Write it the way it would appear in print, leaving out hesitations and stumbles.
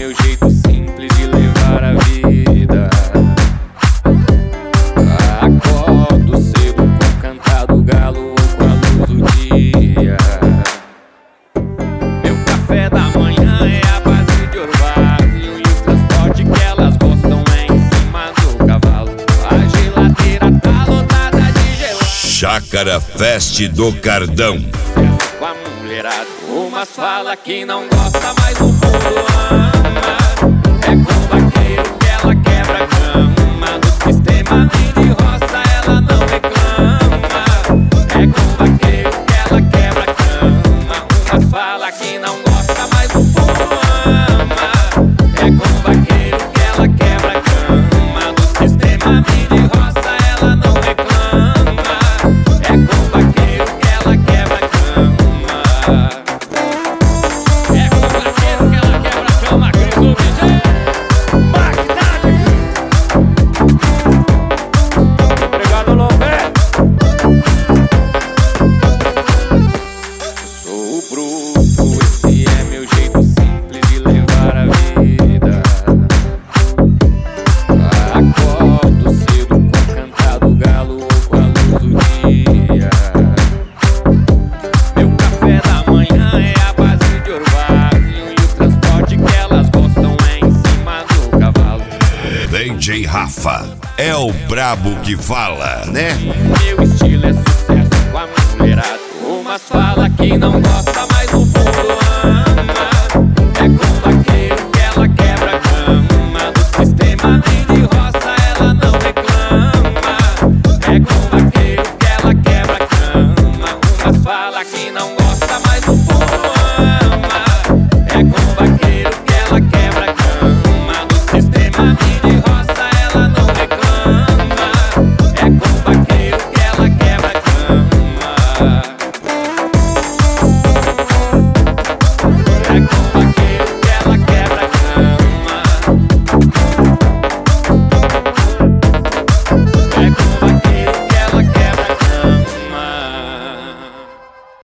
meu jeito simples de levar a vida. Acordo cedo com o cantar do galo ou com a luz do dia. Meu café da manhã é a base de orvalho, e o transporte que elas gostam é em cima do cavalo. A geladeira tá lotada de gelado. Chácara Fest do Cardão. Com a mulherada, umas fala que não gosta, mas no fundo ama. É com o vaqueiro que ela quebra a cama. Do sistema de roça ela não reclama. É com o vaqueiro que ela quebra a cama. Umas fala que não gosta, mas no fundo ama. É com o vaqueiro que ela quebra a cama. Do sistema de roça ela não reclama. É com o vaqueiro que ela quebra a cama. É com o vaqueiro que ela quebra a cama. Cris do DJ Magnate. Obrigado, Lopé. Sou bruto, esse é meu jeito simples de levar a vida. Acordo cedo com o cantar do galo ou com a luz do dia. Meu café da manhã é a base de orvalho, e o transporte que elas gostam é em cima do cavalo. DJ Rafa é o brabo que fala, né? Meu estilo é sucesso com a mulherada. Umas fala que não gosta,